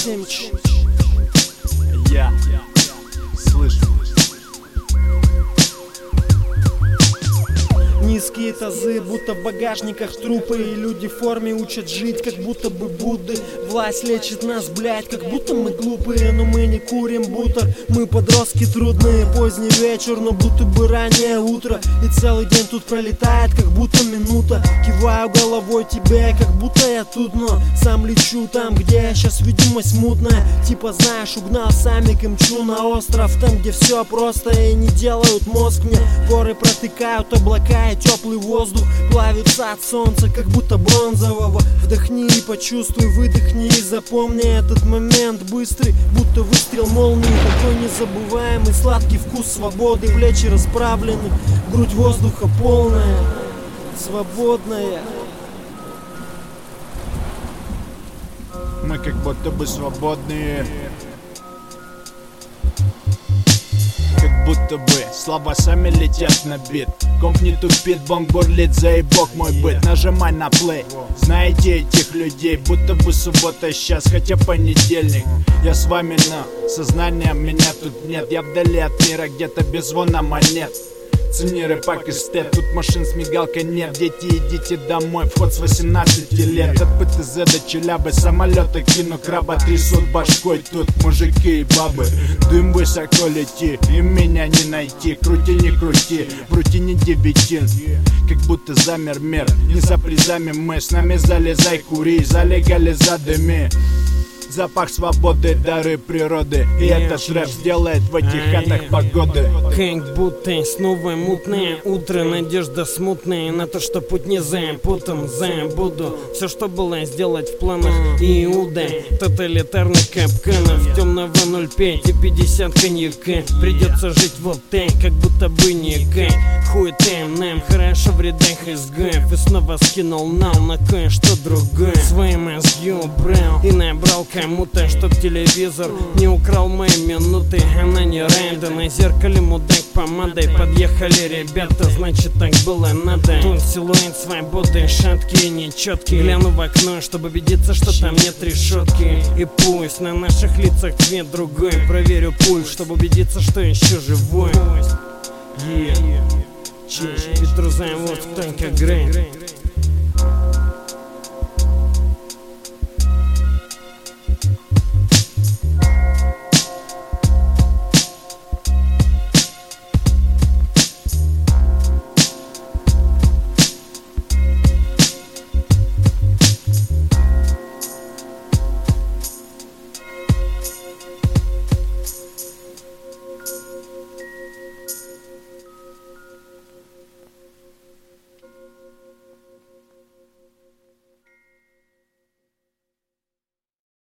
Семч. Я слышу. Низкие тазы, будто в багажниках трупы. И люди в форме учат жить, как будто бы Будды. Власть лечит нас, блять, как будто мы глупые. Но мы не курим бутер, мы подростки трудные. Поздний вечер, но будто бы раннее утро. И целый день тут пролетает, как будто минута. Киваю головой тебе, как будто я тут, но сам лечу там, где сейчас видимость мутная. Типа знаешь, угнал самик и мчу на остров. Там, где все просто и не делают мозг мне. Горы протыкают облака и теплый воздух плавится от солнца, как будто бронзового. Вдохни и почувствуй, выдохни и запомни этот момент быстрый, будто выстрел молнии. Такой незабываемый сладкий вкус свободы. Плечи расправлены, грудь воздуха полная, свободная. Мы как будто бы свободные. Как будто бы слова сами летят на бит. Комп не тупит, бонг бурлит, заебок мой быт. Нажимай на плей, знаете этих людей. Будто бы суббота сейчас, хотя понедельник. Я с вами, но сознанием меня тут нет. Я вдали от мира, где-то без звона монет. Цени рэпак и степ, тут машин с мигалкой нет. Дети, идите домой, вход с 18 лет. От ПТЗ до Челябы, самолета кину краба. Трясут башкой тут мужики и бабы. Дым высоко лети, и меня не найти. Крути, не крути, брути не дебетин. Как будто замер мир, не за призами мы. С нами залезай, кури, залегали задыми. Запах свободы, дары природы. И этот рэп сделает в этих хатах погоды. Как будто снова мутное утро, надежда смутная на то, что путь не запутан. Забуду все, что было сделать в планах Иуда. Тоталитарных капканов, темного 0,5 и 50 коньяка. Придется жить вот так, как будто бы никак. Хуй там, нам хорошо в рядах изгоев. И снова скинул нам на кое-что другое. Свои мозги убрал и набрал кому-то, чтоб телевизор не украл мои минуты. Она не райда, на зеркале мудак помадой. Подъехали ребята, значит так было надо. Тут силуэт свободы, шаткий и нечеткий. Гляну в окно, чтобы убедиться, что там нет решетки. И пусть на наших лицах цвет другой. Проверю пульс, чтобы убедиться, что еще живой. Ветру зовут только Грей.